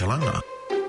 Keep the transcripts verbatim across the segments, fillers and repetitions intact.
talanga.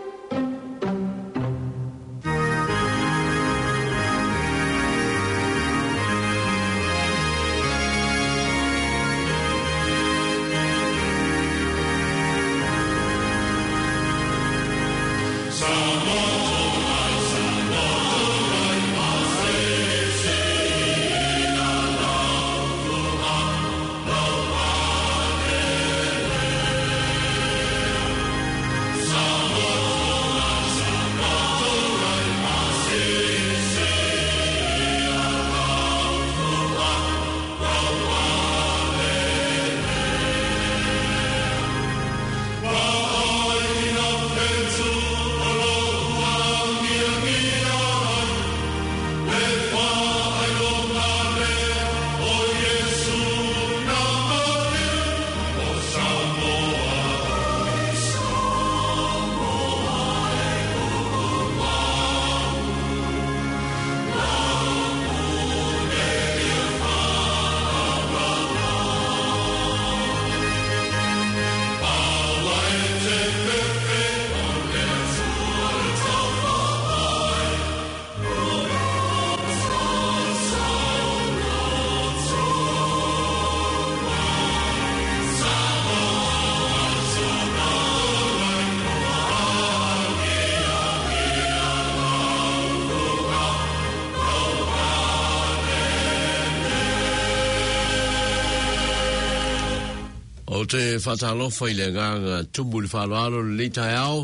O te whatalofa i le nganga tumbu li whaloalo le tai au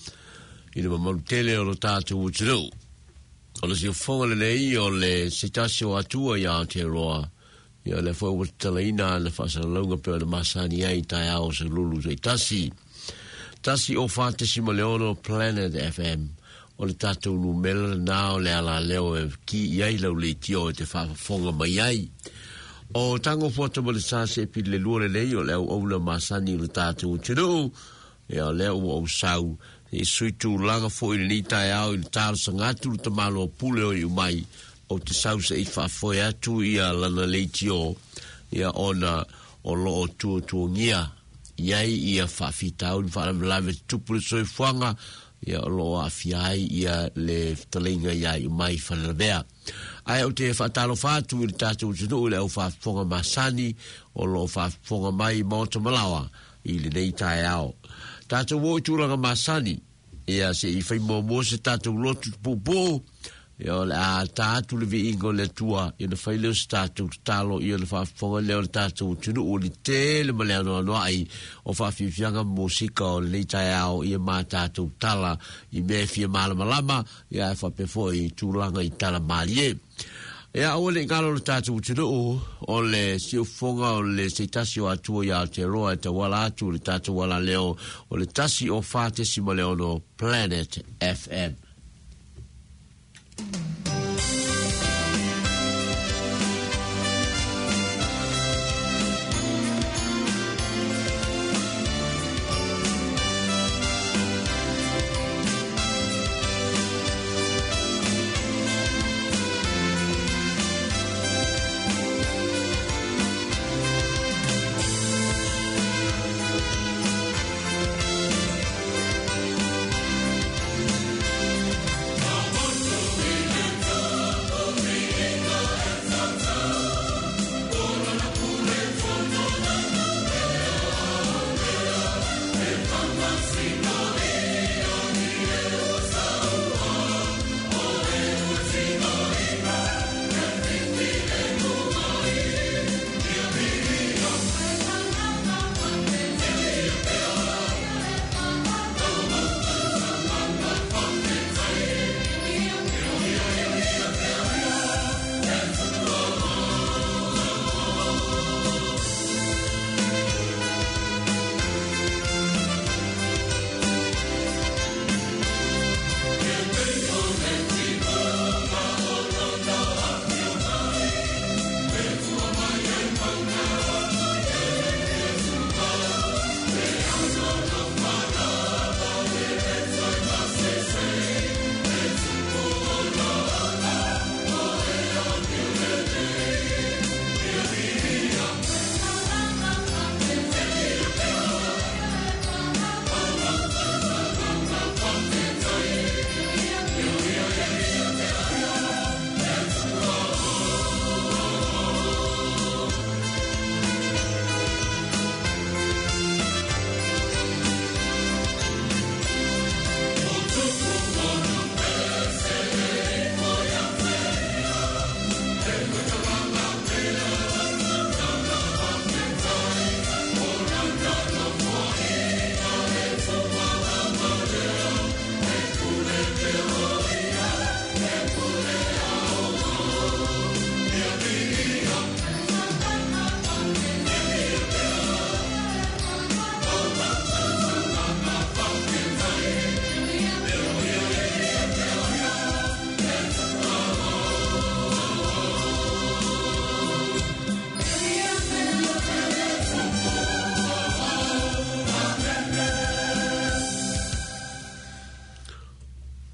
i le mamaru tele o lo tātou utirau. O le si fonga le nei o le sitasi o atua i Aotearoa i le fwoi o talaina le whasalunga peo le masani ai tai au se lulu te tasi. Tasi o whātesima leono Planet F M o le tātou numela nao le ala leo e ki iai lau le tio e te whafonga mai ai. O tango foto mo le sase pi le lua le lei o leo au le masani le tātou tiro e o leo au sau e sui tu langa fo i ni tai au i tāru sangatu le tamalo o pule o i umai o te sau se i whafoe atu i a lana leitio i a ona o lo o tua tua ngia iai i a whawhitau ni whanamlawe tupu le soi fuanga i a lo a fiai i a le talinga i a i umai whanamea. Ai o te whatalo whātu i le tātou tino le au whafonga masani o lo whafonga mai Mount Malawa i le nei tai au. Tātou wo i tūranga masani e a se i whaimo mo se tātou lotu pupo e o le a tātou le vi ingo le tua i le whaileo se tātou talo i le whafonga leo le tātou tino o le tele ma leo noa ai o whawhiwhianga musika o le nei tai au i a mā tātou tala i me fia malama lama i a whapefo i tūranga i tala malie. E a ole ngalo le tātou tino o le siufonga o le seitasi o atua i Aotearoa e te wala atu le tātou wala leo o le tasi o whātesima leo no Planet F M.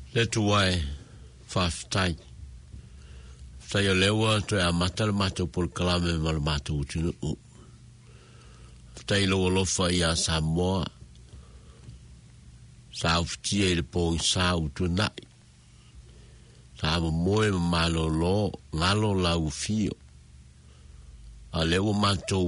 le tuai faftai sai o lewa to a matal mato por kalame mal mato tunu tai lo lo fa ia Samoa sa uftie le po sa utuna sa mo moe malo lo ngalo la ufio a lewa mato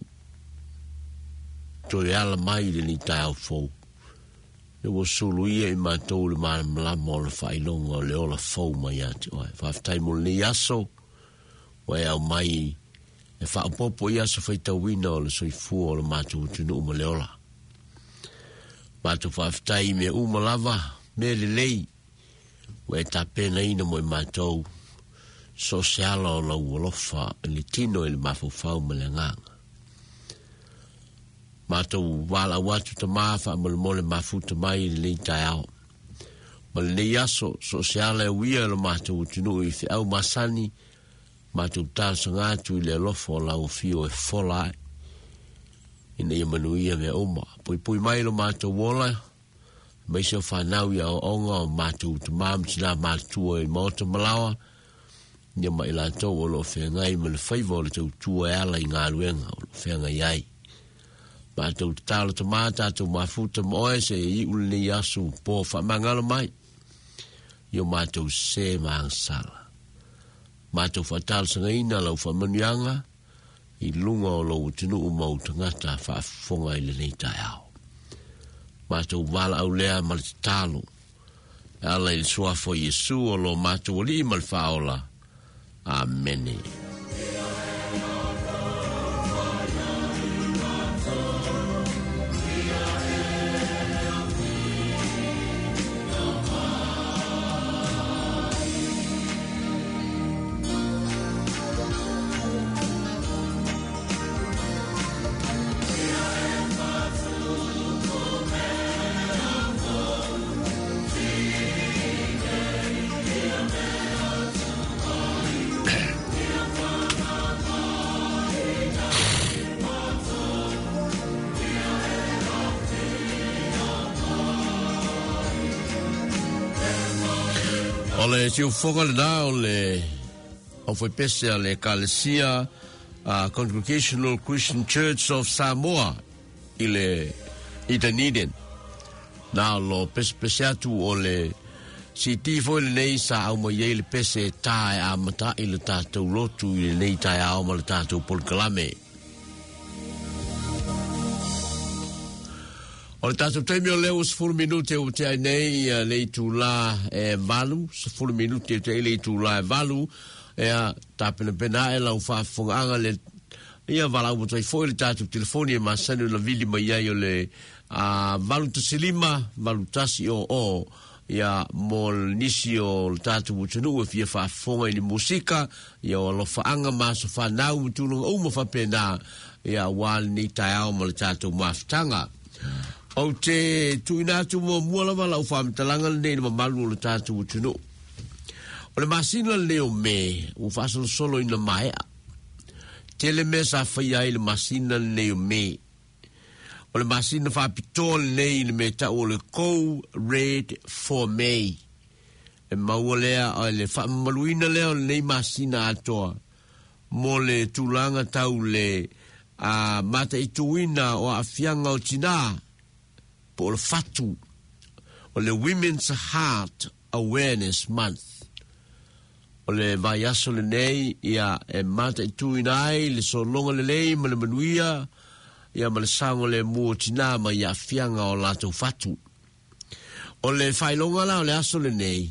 to ya la mai le ni ta fo le wo sulu ia i mato le ma la mo le fa ilonga le ola fo mai ati oi fa tai mo le yaso wa au mai e fa popo ia so foi tawina o le soifu o le mato tunu mo le ola mato fa tai me u mo lava me le lei we ta pena ina mo mato social o lo lo fa le tino il mafu fa mo le nganga mato wala watu te mafa mo le mole mafu te mai le taiao mo le yaso social e wia le mato tunu i fi au masani mato tanso ngatu le lofo la o fio e fola ina ia manuia me oma pui pui mai lo mato wola mai se fa nau ia o onga mato te mam tina mato e moto malawa ia mai la to lo fe ngai me le favor to tu ala inga luenga lo fe ngai ai mato talo te mata to mafuta moe se i uli yasu po fa mangalo mai yo mato se mangsala mato fatal sanga ina lau fa manianga i lunga o lo tunu o mau tangata fa fonga i le nei tai au mato wala au lea maltalo ala il sua fo Yesu o lo mato li mal faola amen. Ole si u foga le da ole o foi pese ale Kalesia uh, Congregational Christian Church of Samoa ile i Dunedin na lo pese pese atu ole si ti foi le nei sa au mo ye le pese tai a mata ile tatou lotu ile nei tai au mo le tatou polkalame o le tatou taimi o leo sefulu minute o te ai nei le itu la e valu sefulu minute o te ai le itu la e valu e a tapena pena e lau whaafonga le ia valau mo tai foi le tatou telefoni e masanu la vili mai ai o le a valu tasilima valu tasi o o ia mo nisi o le tatou utunu e fia whaafonga i ni musika ia o lo whaanga maso whanau mutulunga o mo whapena ia wale ni tai au mo le tatou maftanga o te tuinatu mo mua lava lau whaamitalanga le nei ma malu o le tātou utunu. O le masina leo me, u whaasolo solo ina maea. Tele me sa whaia i le masina leo me. O le masina whaapitoa le nei le me ta o le kou red for May. E maua lea o le whaamaluina leo le nei masina atoa. Mo le tūlanga tau le a mata i tuina o a fianga o tina. Po le fatu o le Women's Heart Awareness Month o le vai aso le nei ia e mata i tuinai le solonga le lei ma le manuia ia ma le sango le muotina ma ia fianga o lato fatu o le failonga la o le aso le nei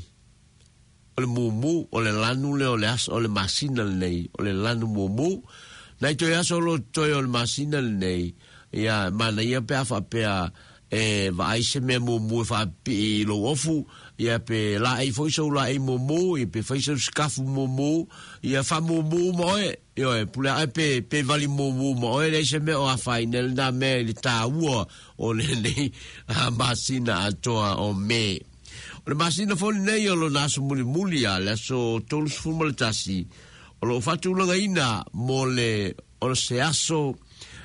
o le mumu o le lanu le o le aso o le masina le nei o le lanu mumu nai toi aso lo toi o le masina le nei ia mana ia pea fa pea e vai se me mo mo fa pi lo ofu ia pe la ai foi so la ai mo mo e pe foi so skafu mo mo ia fa mo mo mo e io e pula ai pe pe vali mo mo mo e le se me o a final da me le ta uo o le le a masina atoa o me o le masina fo ne io lo naso muli muli ala so tolus fumal tasi o lo fatu langa ina mo le o se aso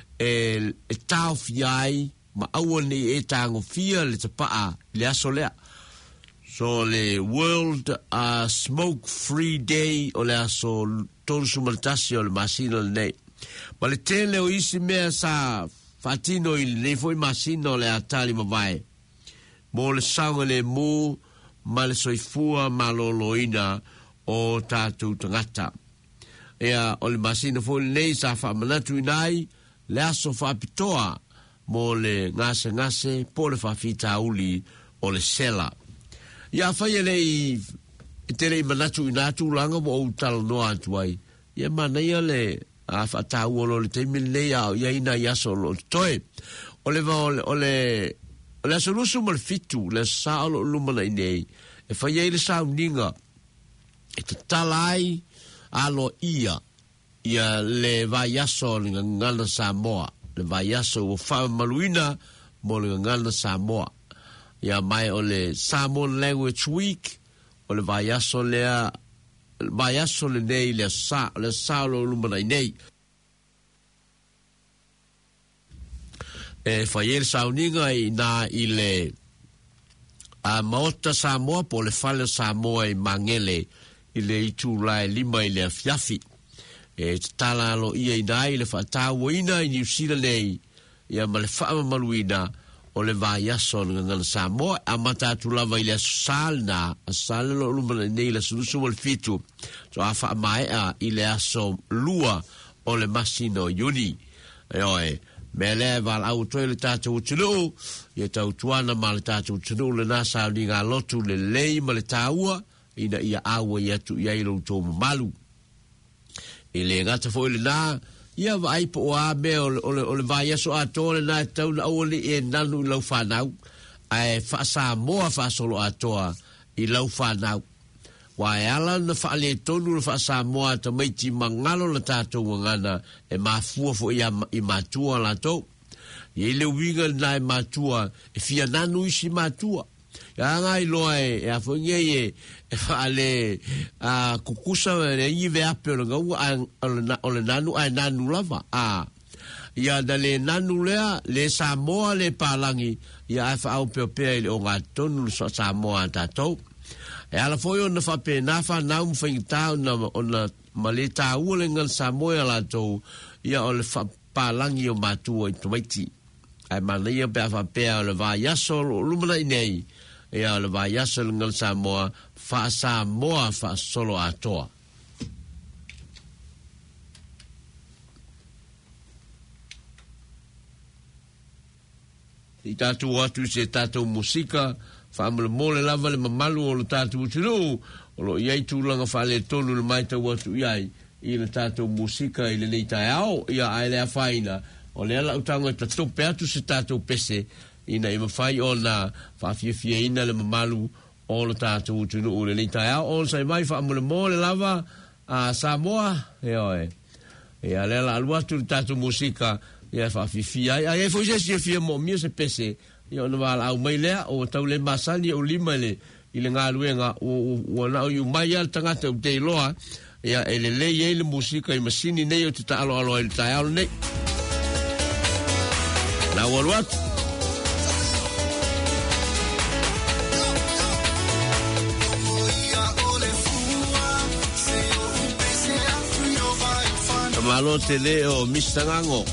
e e tau fiai ma aua ni e tango fia le te paa le aso lea So le World uh, Smoke Free Day o le aso tolu sumaltasi o le masino le nei. Ma le tele o isi mea sa fatino i le foi masino le atali mawai. Mo le saunga le mu ma le soifua ma loloina o tātou tangata. Ea o le masino foi nei sa whamanatu inai le aso whapitoa mo le ngase ngase po le whawhita uli o le sela. Ia whai ele i tere i manatu i nātu langa mo o tala noa atuai. Ia manaya le a whatau o lo le te milei au ia ina i aso lo toe. O le va o le, o le, o le aso lusu ma le fitu, le sa o lo lumana i nei. E whai ele sa uninga. E te talai alo ia. Ia le vai aso le ngana Samoa. Le vai aso o wha maluina mo le ngana Samoa. Ia mai o le Samoan Language Week, o le vai aso lea, vai aso le nei le sa, le sa lo lumana i nei. E whai ele sauninga i nā i le a maota Samoa po le whale Samoa i mangele i le itu lai lima i le afiafi. E tala alo ia i nā i le whaatawa ina i New Zealand nei, ia ma le whaama maluina, o le vai aso nga ngana Samoa a matatu lava i le asal na asal lo lumana nei la sulusu wal fitu so a wha mai a i le aso lua o le masino yuni e oe me le val au toi le tatu utunu i e tau tuana ma le tatu utunu le nasa ni ngā lotu le lei ma le taua ina ia awa i atu i ailo uto malu i le ngata fo i le nā ia vai po a me o le o le vai aso a tole na tau na oli e nanu lau whanau ai fa Samoa fa solo a toa i lau whanau wa e ala na fa le tonu fa Samoa ta maiti mangalo la tatou ngana e mafua fo ia i matua la to i le winga na i matua e fia nanu isi matua ya ngai loe e a fo nge e e fa le a kukusa le i ve ape lo ngau o le nanu ai nanu lava a ia da le nanu lea le Samoa le palangi ia fa au pe pe o nga tonu so Samoa tatou e ala foi ona fa pe na fa na um fingta na ona maleta u le ngal Samoa la to ia o le fa palangi o matua i toiti ai malia pe fa pe o le va yaso lumana nei ia le vai aso ngal Samoa fa Samoa fa solo atoa i tatu atu se tatu musika fa amle mole lava le mamalu o le tatu tulu o lo iai tūlanga fa le tonu le maita watu iai i le tatu musika i le leita au ia ai le afaina o le ala utanga ta tope atu se tatu pese ina i mawhai o na whawhiawhia ina le mamalu o le tātou tunu o le leita au o sai mai whaamule mō le lava a Samoa e oe e a lela aluatu le tātou musika e a whawhiawhia a e fwise si a whia mō mia se pese i o na wala au mai lea o tau le masani o lima le i le ngā luenga o na o yu mai al tangata o te iloa e a e le lei e le musika i masini nei o te ta alo alo e le tai au nei na waluatu malo te leo mistangango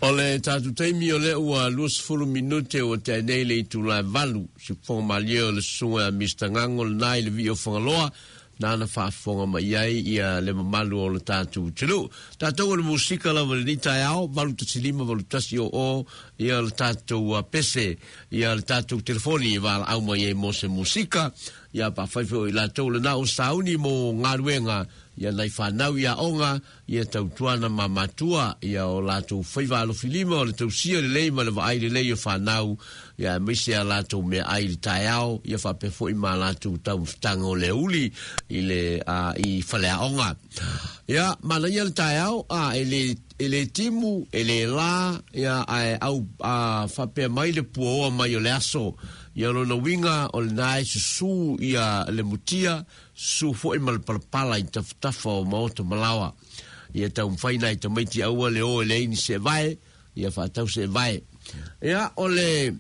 Ole tatu taimi ole ua luas fulu minute o te nei le tu la valu si fonga malio le sunga mister Ngango le nai le vio fonga loa nana fa fonga mai ai ia le mamalu o le tatu tulu tatu le musika la le nita ao valu te silima valu tasi o o ia le tatu pese ia le tatu telefoni vala au mai e mo se musika ia pa faifo i la tau le na o sauni mo ngaruenga ia nai whanau ia onga, ia tau tuana ma matua, ia o lātou whaiva alo filima, o le tau sia le lei, ma le wa aile lei o whanau, ia meise a lātou mea aile tai au, ia whapefo i ma lātou tau stanga o le uli, i le, uh, i whalea onga. Ia, mana ia le tai au, a, ele, ele timu, ele la, ia, ai, au, a, whapea mai le puoa mai o le aso, ia lona winga o le nai susu ia le mutia su fo i mal palpala i taftafa o maoto malawa ia tau mwhaina i tamaiti aua le o le ini se vai ia whatau se vai ia o le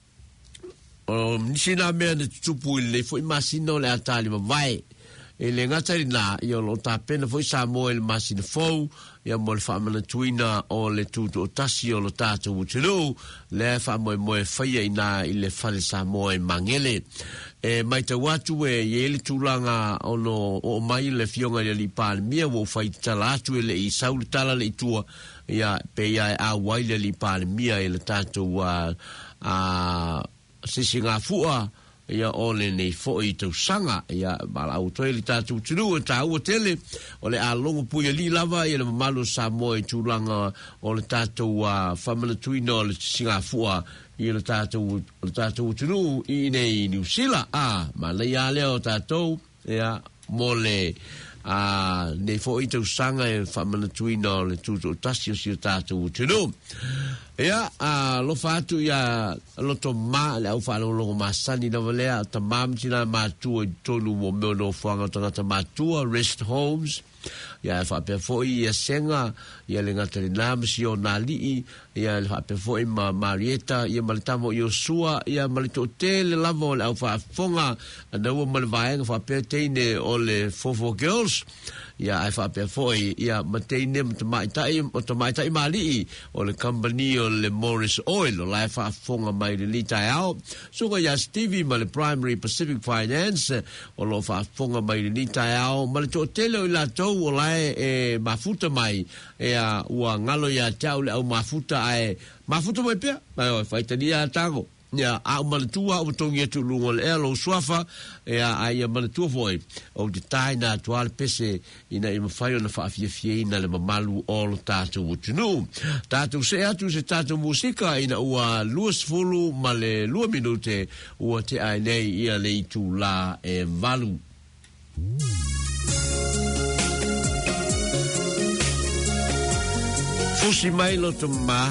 o nisina mea na tutupu i le fo i masina o le atali ma vai e le ngatari na ia lo ta pena fo i sa mo le masina fou ia mo le whaamana tuina o le tutu o tasi o lo tata utulu le whaamoe moe whaia ina i le whale sa moe mangele e mai te watu e ieli tūlanga ono o mai le fionga i li pāle mia wo whai tala atu e le i sauli tala le i tua ia pe ia e a waile li pāle mia i le tata a a sisi ngā fua ia ole nei fo i tau sanga ia mala au toi li tatu tunu ta u tele ole a longo puia li lava ia le malu sa moi tulanga ole tatu a family tuino le Singapore ia le tatu le tatu tunu i nei New Zealand a mala ia le o tatu ia mole a nei fo i tau sanga e family tuino le tutu tasio si tatu tunu ia a lo fatu ia lo to ma le au fa lo lo masani no velea ta mam tina ma tu tolu mo me no fanga ta ma tu rest homes ia fa pe foi ia senga ia le ngata nam si o nali ia fa pe foi ma Marieta ia maltamo io sua ia malito hotel lavo le au fa fonga na o mal vai fa pe teine o le fofo girls ia ai fa pe foi ia mateine mai tai o mai tai mali o le company o le Morris Oil o la fa fonga mai le lita ao so ko ia Stevie ma le Primary Pacific Finance o lo fa fonga mai le lita ao malito hotel o la to o la e mafuta mai e a ua ngalo ia tau le au mafuta ai mafuta mai pia mai fa itania tango ia a maletua o tongi tu lungo le elo swafa e a ai maletua foi o de taina tual pese ina i mafai na fa fie fie ina le mamalu all tatu utunu tatu se atu se tatu musika ina ua luas fulu ma le lua minute ua te ai nei ia le itu la e valu fusi mai lo tuma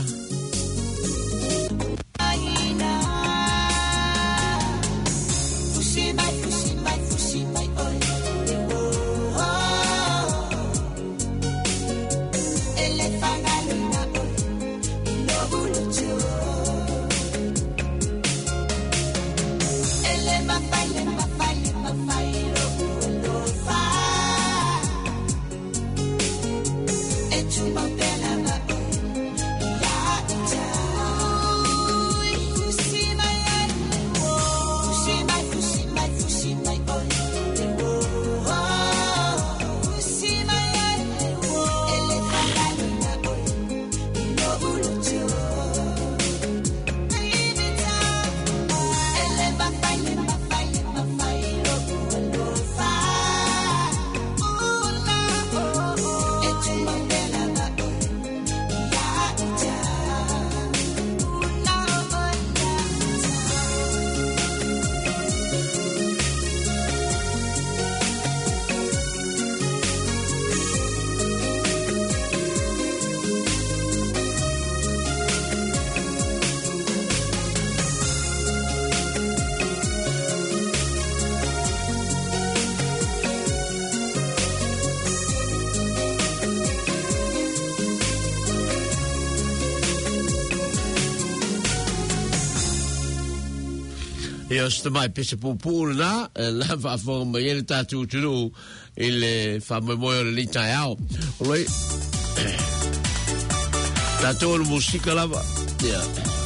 ia sta mai pese pupu na la va forma ele tatu tulu ele fa memoria le lita ao oi Tato le musika lava. Ya.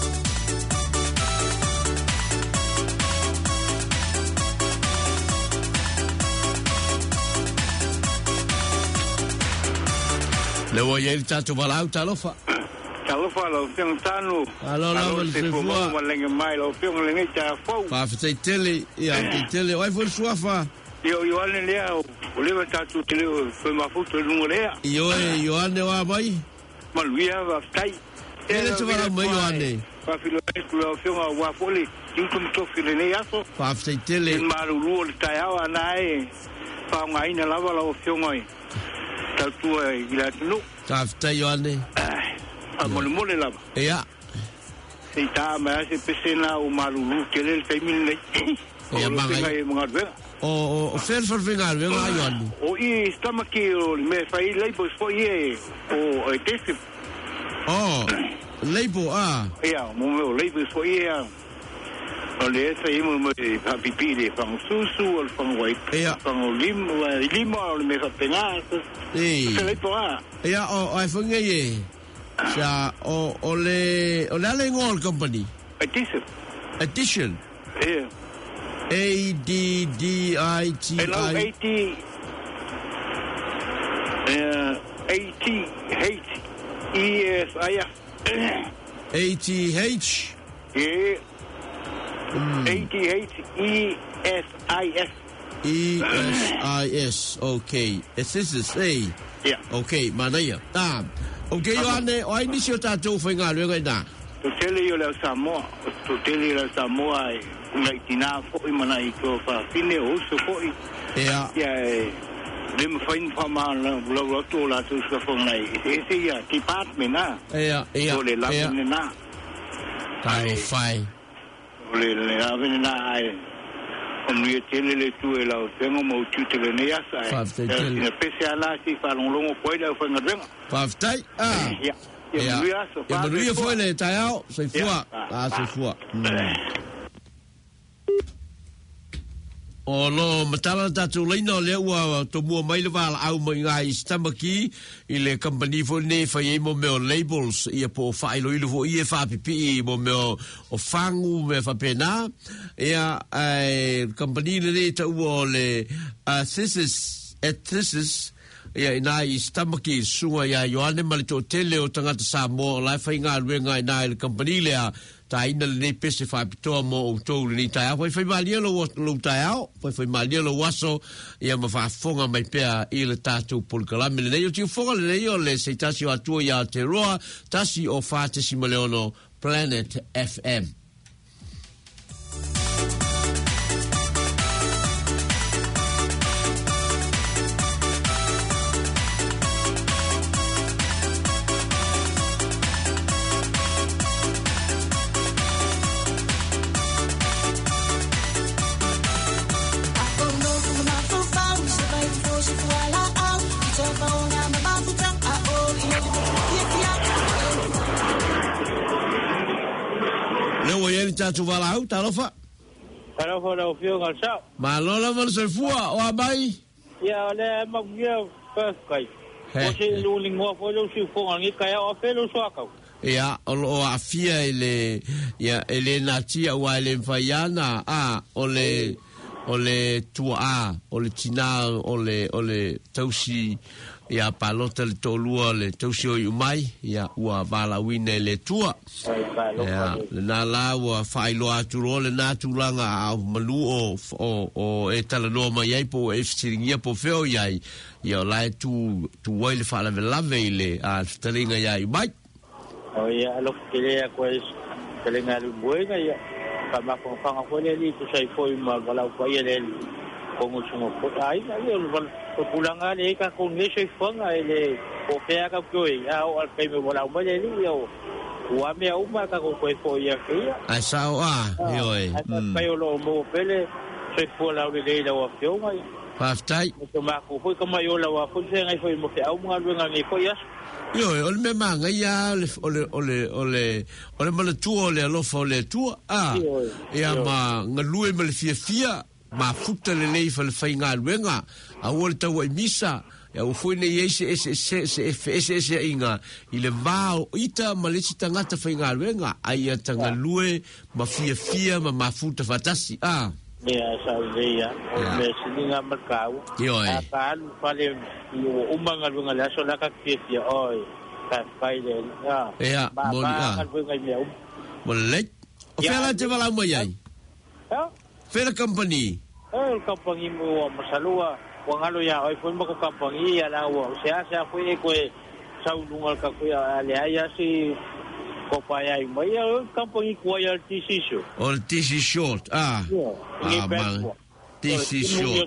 Le voy a ir tato valau talofa. Talofa lo fiong tanu. Alo lava le fua. Ma lenga mai lo fiong lenga cha fo. Pa ftai tele, ya, tele, wai fo suafa. Io io ane lea o leva tatu tele foi ma foto no lea. Io e io ane wa mai. Ma luia va stai. Ele te va mai io ane. Pa filo lo fiong wa foli. Tinkum to filo ne aso. Pa ftai tele. Ma lu le tai awa nai. Pa ngai na lava lo fiong oi. Tatu e ila no. Ta ftai io ane. A mole mole lava. Ya. Se ta ma se pesena o malulu kele le tai mil nei. Ya mangai. O o fer fer vingar we nga yon. O i stomaki o me fai labels fo ie o e test. Oh. Label ah. Ya, mo me labels fo ie. O le sai mo me pa pipi de fang susu o fang wai. Ya. Fang lim lim o me fa pengas. Eh. Se le poa. Ya o ai funge ye. Ja o o le o le ngol company. Addition. Addition. Yeah. A D D I T I. Hello, A T. Uh, A T H E S I F. A T H. Yeah. A T H E S I S. E S I S. Okay. This is A. Yeah. Okay, manaya. Ah. Okay, yo ane o ini sio tato fenga le ngai. To tele yo le Samoa. To tele le Samoa. Ngai tina fo i mana i ko fa fine o so fo i ya ya le me fain fa ma la lo lo to la to so fo ngai e se ya department na ya ya le la na tai fai le le la na ai on lui tele le tu e la o tengo mo tu tele ne ya sai ne speciala si fa long long ko ile fa ngadeng fa tai ah ya ya ya lui foi le tai ao sai fua ah sai fua o lo matala tatu leina le ua to mua mai le vala au mai ngai stamaki i le company fo ne fa ye mo me labels ia po fa ilo ilo fo ia fa pipi mo me o fangu me fa pena ia ai company le ta u le this is at this is ia ina i stamaki sunga ia yoane malito tele o tangata sa mo la fa inga ruenga ina le company le ta ina le pese fa pito mo o to ni ta foi foi malia lo lo ta foi foi malia lo waso ia ma fa fonga mai pe i le tatu por kala me le yo ti fonga le yo le se tasi o atu ya te roa tasi o fa te simaleono Planet F M. Tu va la auta lofa. Para fora o fio galsa. Ma lola vol se fua o abai. Ya le magia peskai. O se lu lingua fo lu si fo ngi kai o pelo so aka. Ya o afia ele ya ele natia wa ele fayana a ole ole tua o le tina o le o le tausi ia palota le tolua le tausi o mai ia ua vala wine le tua ia na la ua failo aturo le natulanga a malu o o o e tala no mai ai po e ftiringia po feo iai ia la tu tu wile fala velave le a ftaringa ia mai o ia lo kele a kwes kele ngalu buena ia kama ko fanga ko le li tu sai foi mal vala ko ia le ko mo sumo ko ai na le o pulanga le ka ko ne sai fanga ele o fea ka ko ia o al kai me vala mo le li o wa me au ma ka ko ko foi ia kia ai sao a yo e kai o lo mo pele sai fo la le le o fio mai Paftai. Ko ma ko foi kama yo la wa ko se ngai foi mo ke au mga luenga ngai ko ia Yo, ole me manga ia ole ole ole ole mala tu ole lo fo le tu ah ia ma ngalue me le fia fia ma futa le le fa le fainga luenga a ole ta wa misa ya u foi nei ese ese ese ese ese ese inga i le vao ita ma le tangata whainga ruenga ai a tanga lue ma fia fia ma mafuta fatasi ah ya sa veia o me sininga markau a kalu fale o umanga lunga la so la ka fia oi ka pai le ah ya mo ah mo le o fela te vala mo yai ha fela company eh company mo masalua wangalo ya oi foi mo company ya la o sea sea foi ko sau lunga ka ko ya le ya si ko pa ya mo ya company ko ya T C short o T C short ah ah ma T C short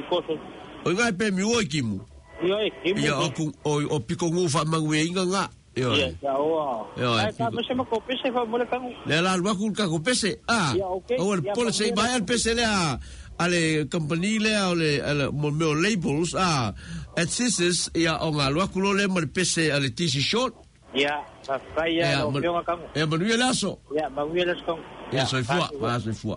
o ngai pe mi o kimu yo e kimu ya o o piko ngu fa mangwe inga nga yo ya o ai ka me se mo ko pese fa mo le ka le la lua ku ka ko pese ah o el pole se vai al pese le a ale company le ale mo me labels ah at sisters ya o nga lua ku le mo pese ale T C short ya kaya no pionga kang e manuia laso ya manuia laso kang ya soy fua va soy fua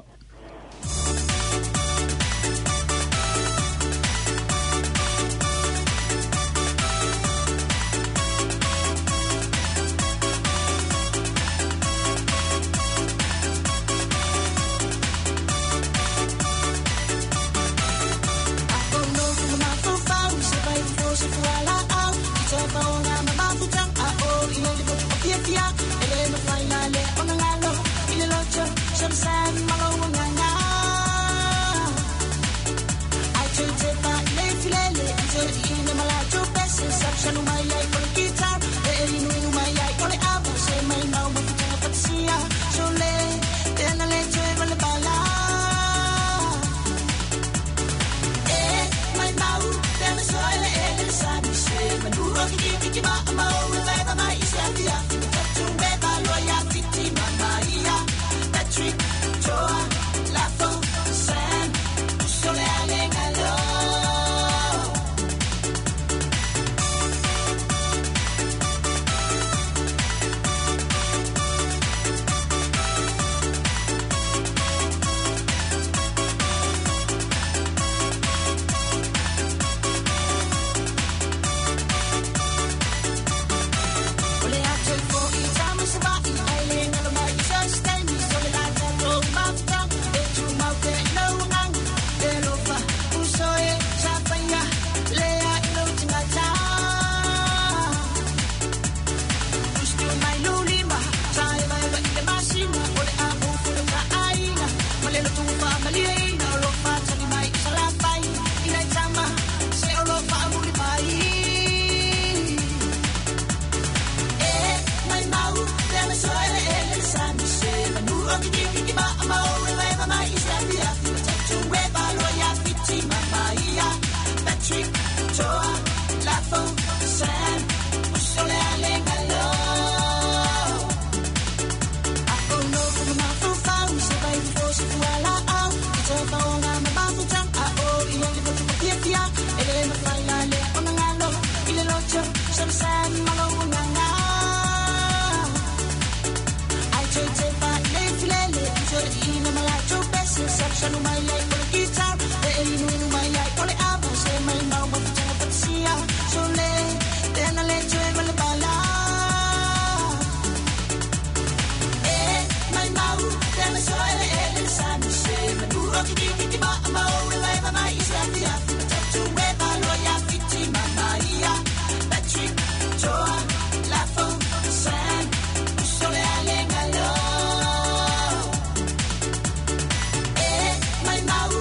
My mouth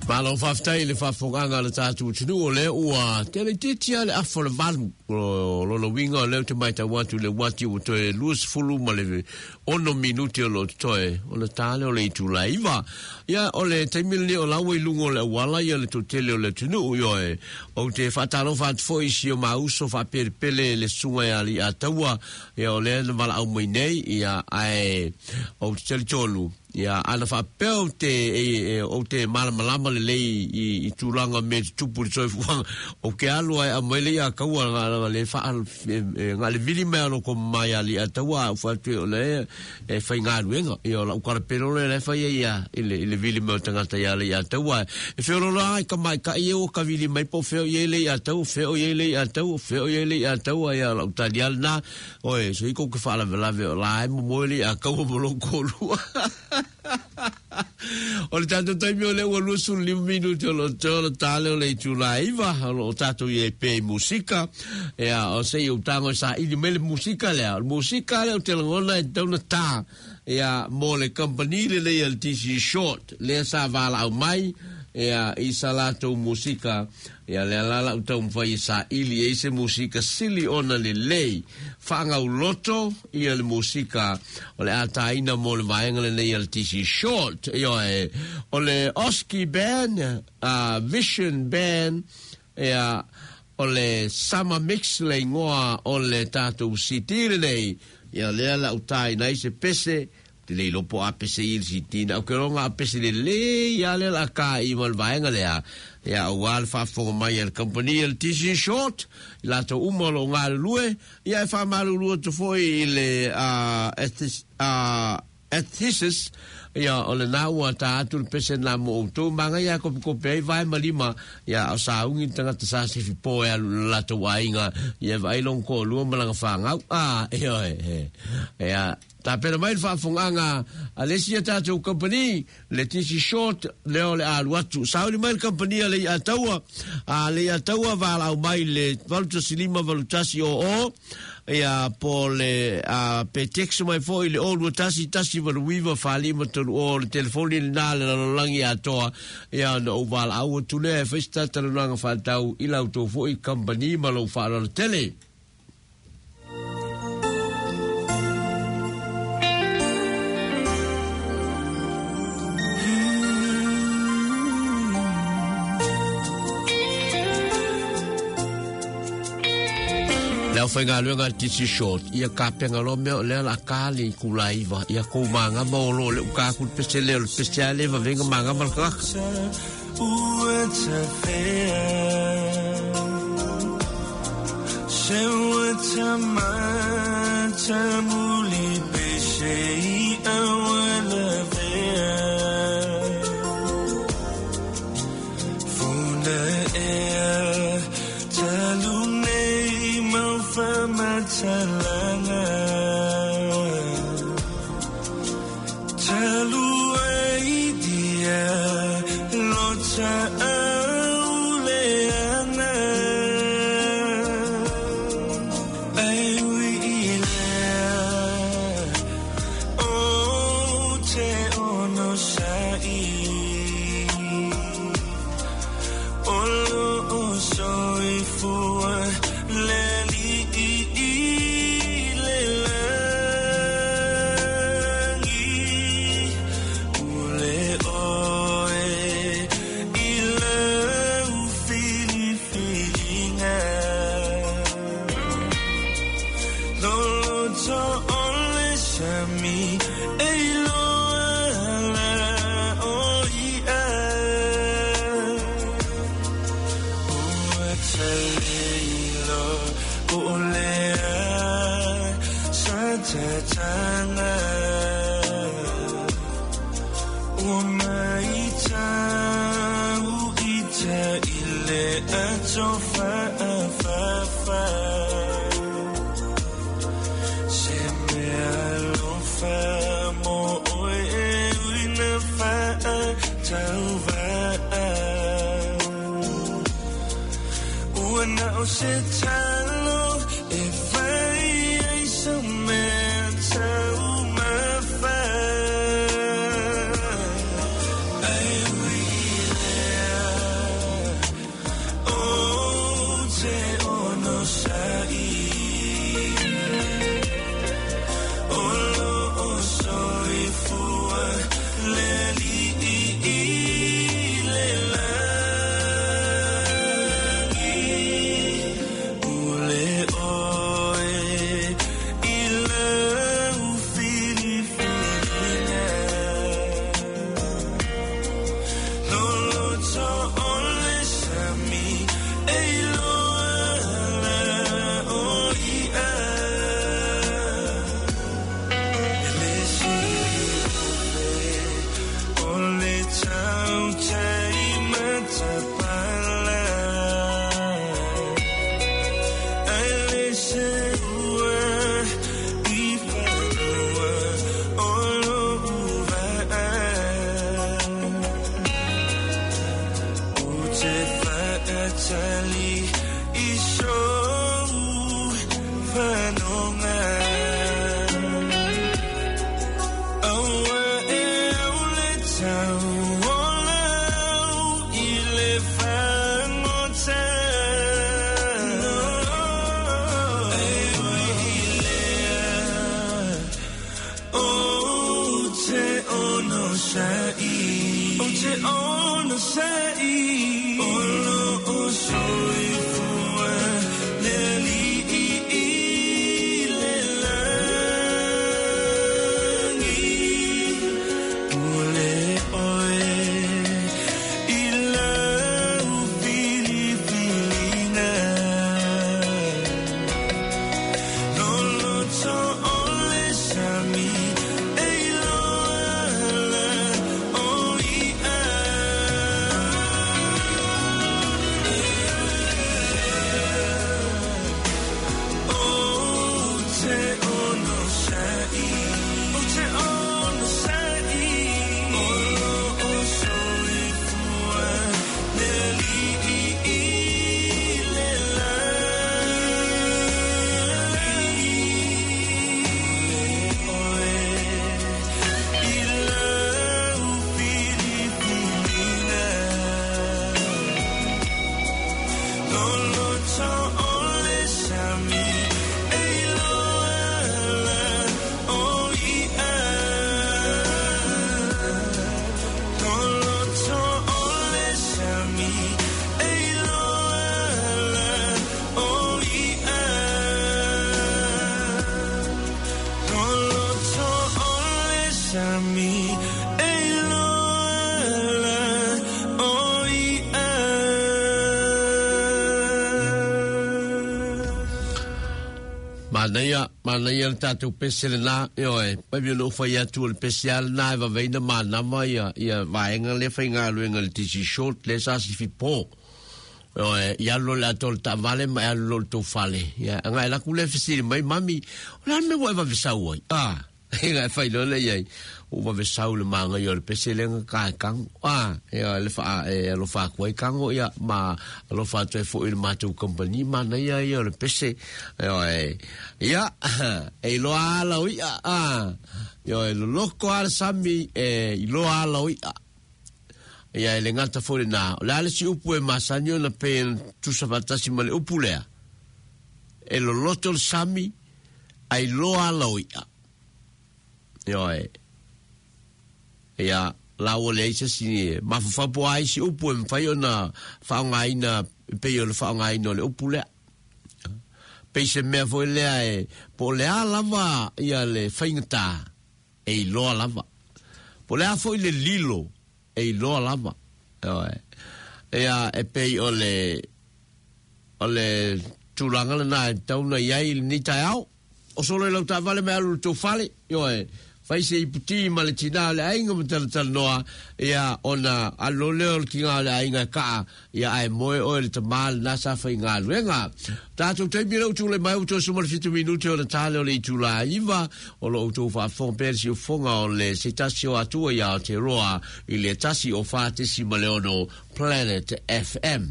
Malo faftai le fafonganga le tatu tunu o le ua tele titia le afo le valu lo lo winga le te mai ta watu le wati o toe lus fulu ma le ono minuti o lo toe o le tale o le itu la iva ia o le taimili o lawe lungo le wala ia le totele o le tunu yo e o te fatalo fat foi si o mauso fa per pele le sunga ia li ataua ia o le vala au mai nei ia ai o te tolu ia ana fa pel te e, e, o te malamalama le lei i, i tūlanga me tupu le toi fuanga o ke alu ai a maile ia kaua ngā le fa ngā le vili mea no ko mai ali a taua u whatu o le e whai ngā ruenga i o la ukara pero le le whai ia i le, i le vili mea tangata ia le i a taua e whioro la ai ka mai ka i o ka vili mai po wheo i le i a tau wheo i le i a tau wheo i le i a taua ia la utari alna oe so i ko ke whala velave o la ai mo moili a kaua mo lo kolua o le tato taimi o le ua lusu lima minuti o lo tōla tale o le itula iwa o tato i e pe musika ea o se i o tango sa ili mele musika lea musika lea o te langona e tauna tā ea mo le company le le L T C short lea sa vala au mai ea i sa lato musika ea lea lala u tau mwhai sa ili e se musika sili ona le lei whaanga u loto i le musika o le ata ina mo le vaenga le nei L T C short ea e o le Oski band uh, Vision band ea o le Summer Mix le ngoa o le tātou sitire nei ea lea la utai nei se pese te lei lopo a pese i si tina o ke ronga a pese le le ia le la ka i mal vaenga lea ia o wal fa fonga mai al company L T C short la to umolo ngal lue ia e fa malu lue to foi le a a ethicist ia o le naua ta atu le pese na mo to manga ia ko ko pe vai malima ia o sa ungi tanga ta sa si po ia la to wainga ia vai long ko lu malanga fa nga a ia e ia ta pera mai fa funganga Alessia tato company le tisi short le ole al watu sauli mai company le ataua a le ataua va au mai le valuta silima valutasi o o ia po le a petex mai foi le olu tasi tasi valu viva fali mo to o le telefoni na le langi atoa ia no val au tu le festa talo nga fa tau ila auto foi company malo fa le tele Leo foi ngā luenga tisi short. Ia ka penga lo meo lea la kāli kulaiva. Ia kou manga mo lo le uka kul pese leo le pese a leva venga manga malkaka. Ua ta whea Se ua ta mata muli pese I awa la vea Funa ea talune Matalanga Talu idea Lota auleana Aiwi ilea O te ono sai Olo o soi fua Leli Manaya, manaya tatu peselena, yoe, pabi no faya tu el special na va veina manama ya ya vaenga le fainga luenga le tisi short le sa si fi po. Yoe, ya lo la tol ta vale ma lo to fale. Ya nga la kule fisi mai mami, la me wa va visau. Ah, nga fai lo le ye. O va visau le manga yo le peselenga ka kang. Ah, ya le fa e lo fa ko kang o ya ma lo fa te fo il matu compagnie manaya yo le pese. Yoe. Ya, e lo ala ui a, a, yo e lo loko ala sami e lo ala ui a. Ya e le ngata fore na, le ale si upu e masanyo na pe tu sabatasi ma le upu lea. E lo loto le sami, ai lo ala ui a. Yo e, ya, la o le isa si, ma fafapo ai si upu e mwhaio na whaongai na, pe yo le whaongai no le upu lea. Peise mea foi lea e po lea lava ia le whaingata e i loa lava. Po lea foi le lilo e i loa lava. Ea e pei o le o le tūranga le nā e tauna iai ni tai au. O solo e lau tā vale mea lulu tō whale. Yo e faise i puti ma le tina le ainga matala tala noa ia ona alo leo ki ngā le ainga kaa ia ai moe o le tamal nasa whai ngā luenga. Tātou teimi rau tūle mai uto sumar fitu minuti o le tāle o le itula iwa o lo uto wha whongperisi o whonga o le se tasi o atua ia o te roa i le tasi o whātesi ma leono Planet F M.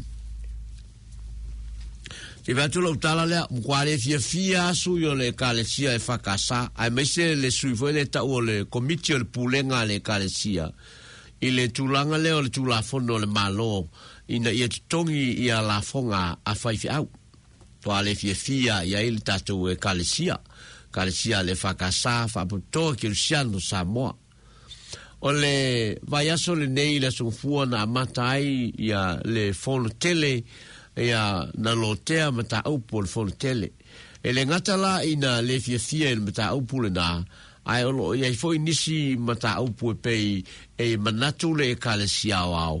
Te vatu lau tala lea, mkware fia fia asu yo le kalesia e whakasa, ai meise le suifo le tau o le komiti o le pulenga le kalesia, i le tūlanga leo le tūlafono le malo, ina ia tutongi ia la fonga a whaifi au. Toa le fia fia ia ili tatu e kalesia, kalesia le whakasa, whaputoa ki lusiano Samoa. O le vaiaso le nei le sungfua na matai ia le fono tele, ia na lotea mata upu le fol tele. E le ngata la ina le fia fia il mata upu le na, ai olo ia i foi nisi mata upu e pei e manatu le e kale siau au,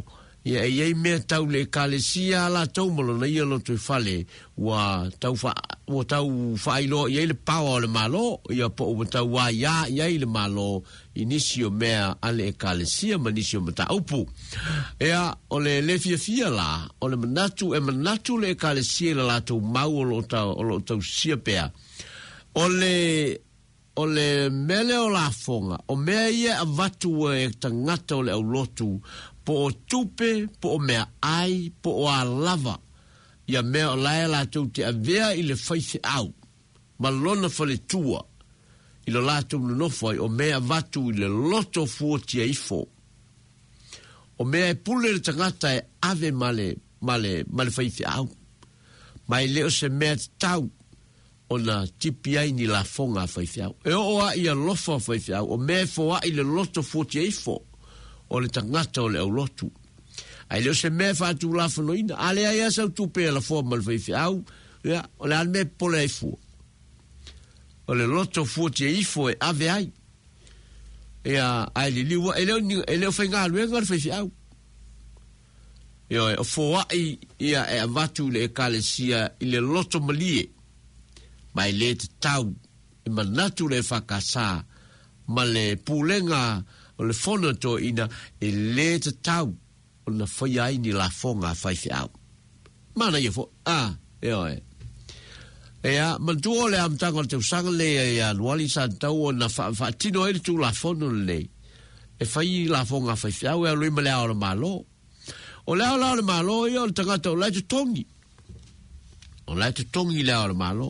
ia e iei mea tau le kalesia la tau malo na ia lo tui fale wa tau fa wa tau failo iei le pawa o le malo ia po o tau wa ia iei le malo inisio mea ale e kalesia manisio mata upu ea o le le fia fia la o le manatu e manatu le kalesia la tau mau o lo tau o lo tau sia pea o le o le mele o la fonga o mea ia a vatu e tangata o le au lotu po o tupe, po o mea ai, po o a lava. Ia mea o lae la tau te avea i le whaife au. Ma lona whale tua. I lo la tau nunofai o mea vatu i le loto fuotia ifo. O mea e pule le tangata e ave male, male, male whaife au. Mai leo se mea tau o na tipi ai ni la fonga whaife au. E o a ia lofa whaife au. O mea e foa i le loto fuotia ifo. O le tangata o le au lotu. Ai leo se mea whātu la whanoina. Ale ai asau tupe la fua mal whaifi au. Ya, o le alme pole ai fua. O le loto fua tia ifo e ave ai. Ea, ai li liwa. E leo, e leo whainga aluenga le whaifi au. Eo, e o fua ai ia e avatu le e kalesia i le loto malie. Mai le te tau. I manatu le whakasa. Ma le pulenga o le fono to ina e le te tau o na whai ai ni la fonga whaifi au. Mana ia fo, ah, eo e. Ea, mantua o le amtanga o te usanga le e a nuali sa tau o na whaatino e tu la fono le. E whai la fonga whaifi au e a lui ma lea o le malo. O lea o lea o le malo ia o le tangata o lea te tongi. O lea te tongi lea o le malo.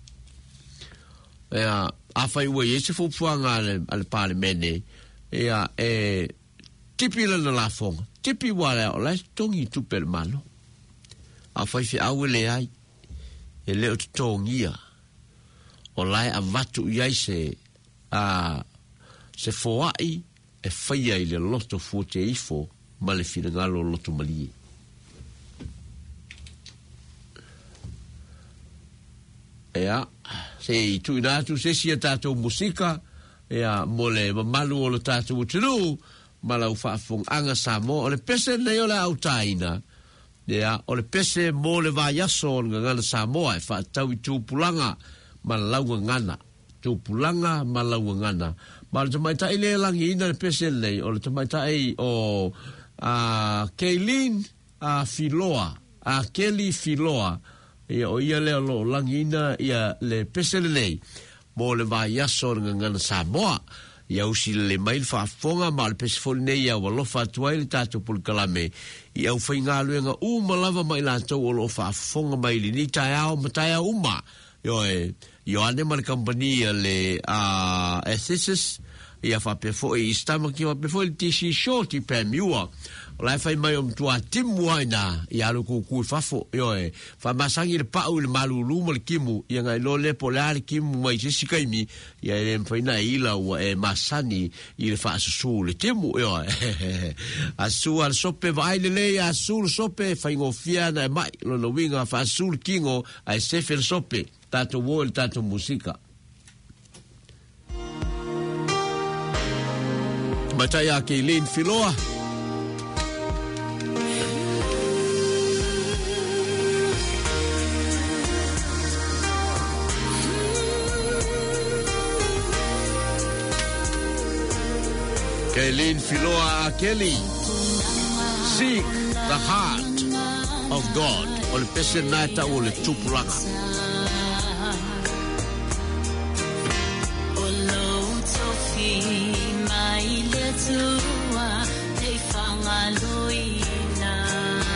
Ea, a whai ue e se fupuanga ale pale mene. Ea, e tipi lana la fonga. Tipi wale o lai tongi tupe le malo. A whaifi au le ai. E leo te tongia. O lai a vatu iai se a se foai e whaia i le loto fuote ifo ma le fina ngalo loto malie. Ea, se i tu inatu se si a tātou musika ea mole mamalu o le tātou utinu ma lau whaafong anga sa mo o le pese nei o le autaina ea o le pese mo le vaiaso o ngana sa moa e whaatau i tūpulanga ma lau ngana tūpulanga ma lau ngana ma le tamaitai le langi ina le pese nei o le tamaitai o a Kaylin a Filoa a Kelly Filoa ia o ia le lo langi ina ia le pese nei mo le vai aso ngana Samoa ia usi le mail fa fonga mal pesfol nei ia walo fa tuai tatu pul kalame ia u fainga luenga u malava mai la to lo fa fonga mai ni tai au matai uma yo e yo ane mal company le a assesses ia fa pe fo e stama ki fa pe fo il tisi short i pe miua la fai mai um tua timuaina ia lo ku ku fa fo yo e fa masangi le pa u le malulu mal kimu ia ngai lo le polar kimu mai se kaimi ia le faina ila o e masani i le fa su le timu yo a su al sope vai le le a su sope fa ngo fiana mai lo no winga fa su kingo ai se fer sope tato vol tato musica Mataya Kaylin Filoa Kaylin Filoa Kelly Seek the heart of God o le pese nata o le tupulanga o lo tofi mai le tua te whangaloina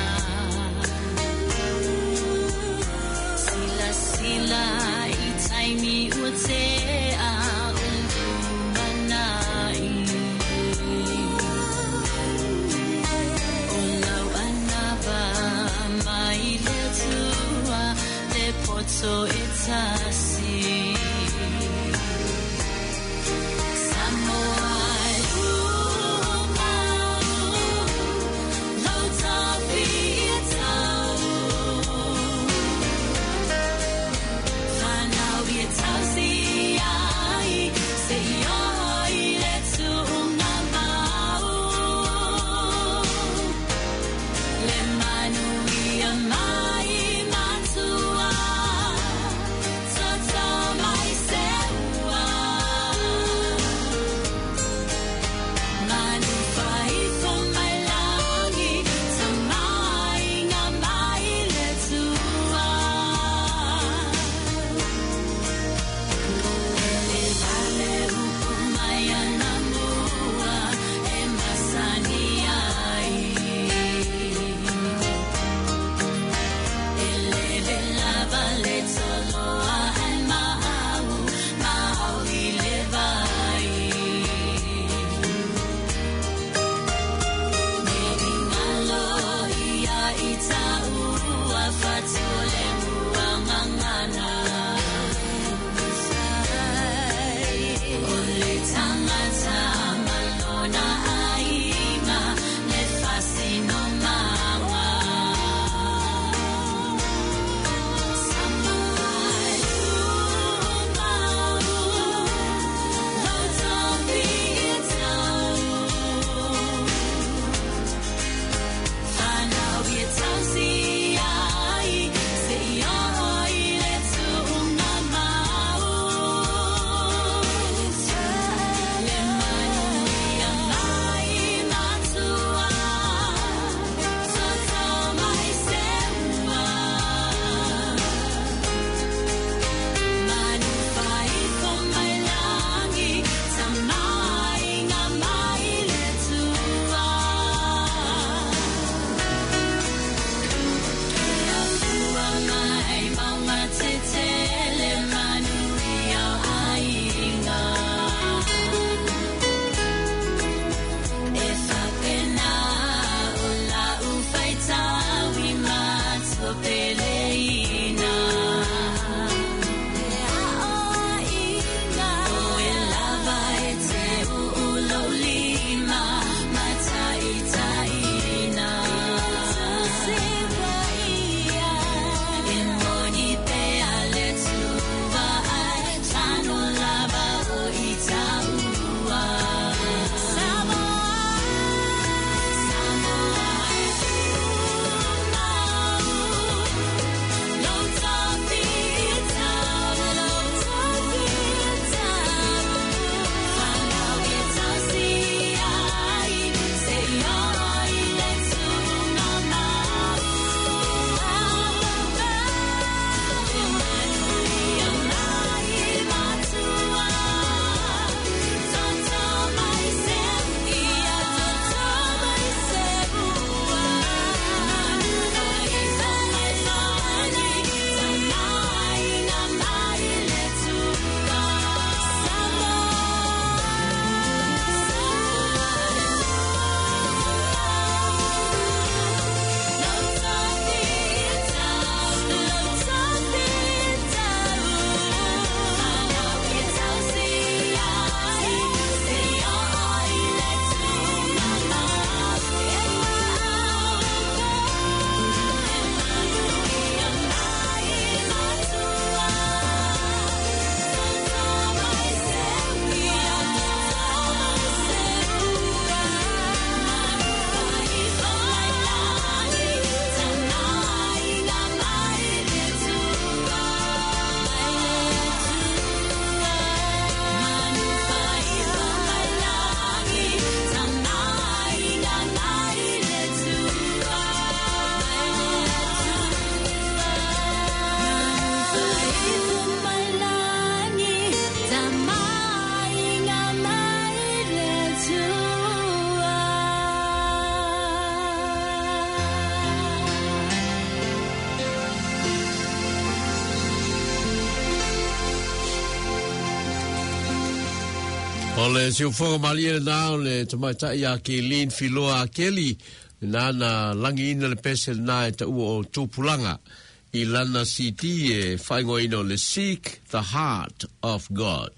sila sila i taimi o te a so it's a sea Ole si ufonga malia na ole tamaita ia ke lin filoa keli na na langi ina le pesel na ta u o tupulanga I lana city e whaingo ino le seek the heart of God.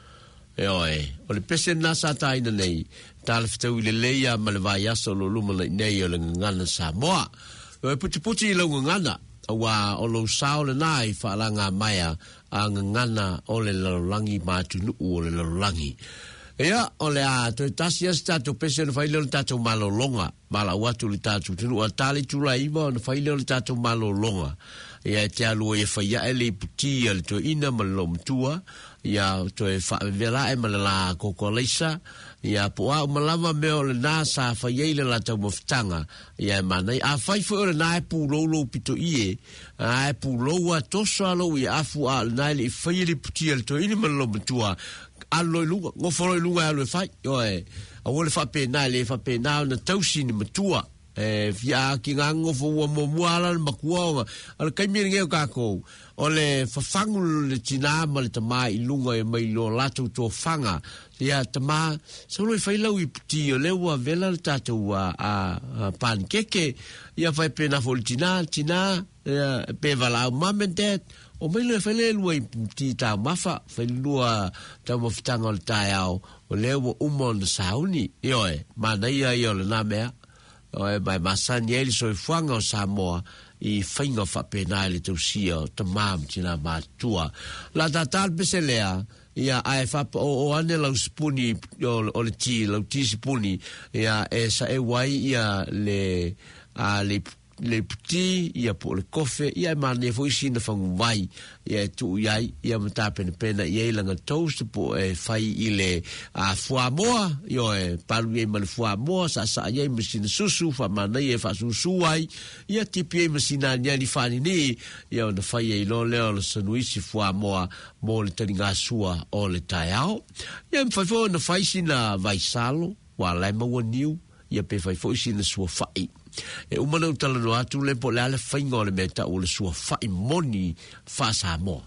E oe, o le pesel na sa taina nei tala fitau le leia ma le vai aso lo luma nei o le ngana Samoa. O e puti puti I lau ngana wa o lo sao le nai whaalanga maia a ngana o le lalolangi mātunu o le lalolangi. Ea, o le a, to tasi as tato pese na whaile o le tato malolonga, mala watu le tato tunu, a tali tula iwa o na whaile o le tato malolonga. Ea, te alua e whaia e le puti le to ina malom tua, ia to e whaavela e malala koko leisa, ia po a umalama meo le nasa whaia le la tau mawhitanga, ia e manai, a whaifo o le na e pu lolo pito ie, a e pu loa toso alo i afu a le nai le i whaia le puti le to ina malom tua, aloi lunga, ngo foloi lunga aloi fai, oe, a wole fa pena, le fa pena, na tausi ni matua, e, fia ki ngā ngofo ua mo muala na makua, ala kaimiri ngeo kako, o le fafangu le tina ma le tama I lunga e mai lo lato to fanga, ia tama, sa loi fai lau I puti, o le ua vela le tatou a, a, a pankeke, ia fai pena fo le tina, tina, ia, pe vala au mom and dad, o mai le fai le lua I puti ta mafa, fai lua ta mafitanga o le tai au, o le ua umo na sauni, ioe, mana ia ia le na mea, oe mai masani e li so I fuanga o Samoa, I whainga whapena le tausia o ta mam tina mātua. La tatal pese lea, ia ai whapa o, o ane lau spuni o, o le ti, lau ti spuni, ia e sa e wai ia le, a le le puti, ia po le kofe, ia e mane fo isi na whangu vai, ia e tu iai, ia mata pena pena, ia I langa toast po e whai I le a fua moa, io e paru e male fua moa, sa sa iai masina susu, wha mana ia wha susu ai, ia tipi e masina niani whani ni, ia na whai e ilo leo le sanuisi fua moa, mo le tani ngā sua o le tai au, ia mwhai fo na whai sina vai salo, wa lai maua niu, ia pe whai fo isi na sua whai, e umana utala no atu le po le ale whainga o le meta o le sua whai moni wha Samoa.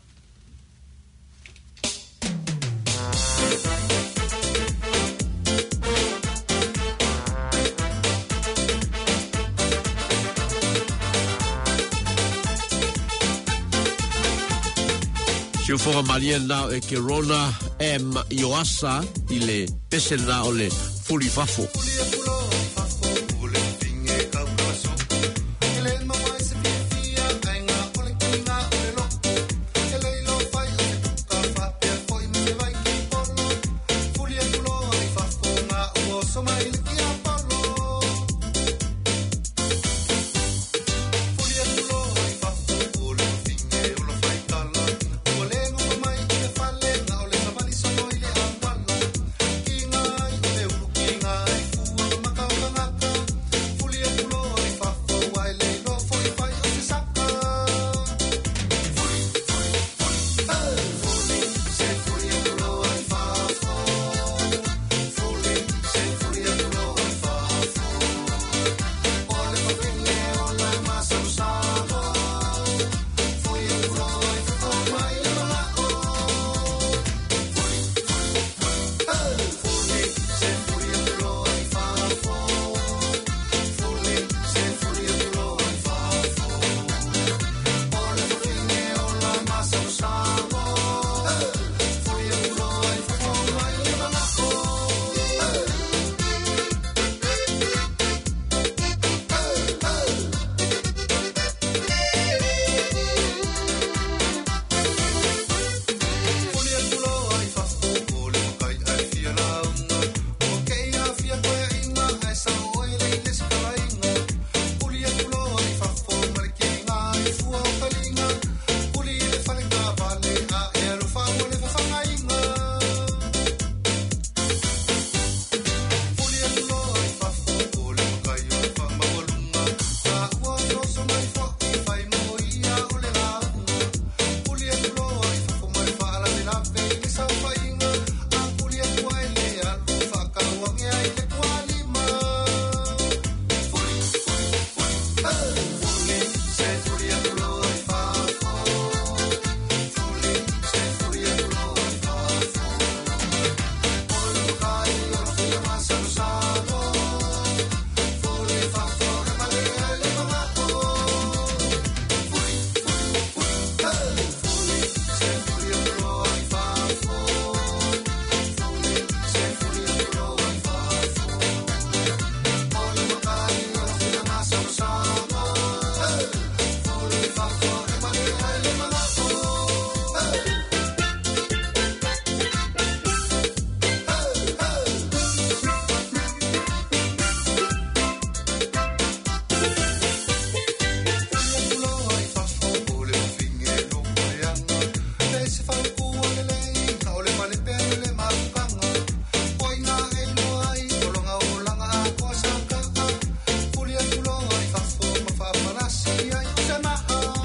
Si o fora malia nao e ke rona e ioasa I le pese na o le fuli fafo.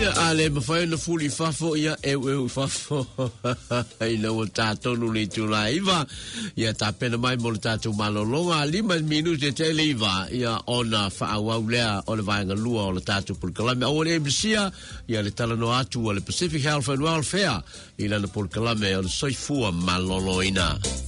Ia ale mawhai na fuli fafo ia eu eu fafo ina o tātonu le tula iwa ia tā pena mai mo le tātou malolonga lima minute te le iwa ia ona whaawau lea o le vaenga lua o le tātou pulkalame o le ebisia ia le talano atu o le Pacific Health and Welfare ila le pulkalame o le soifua malolo ina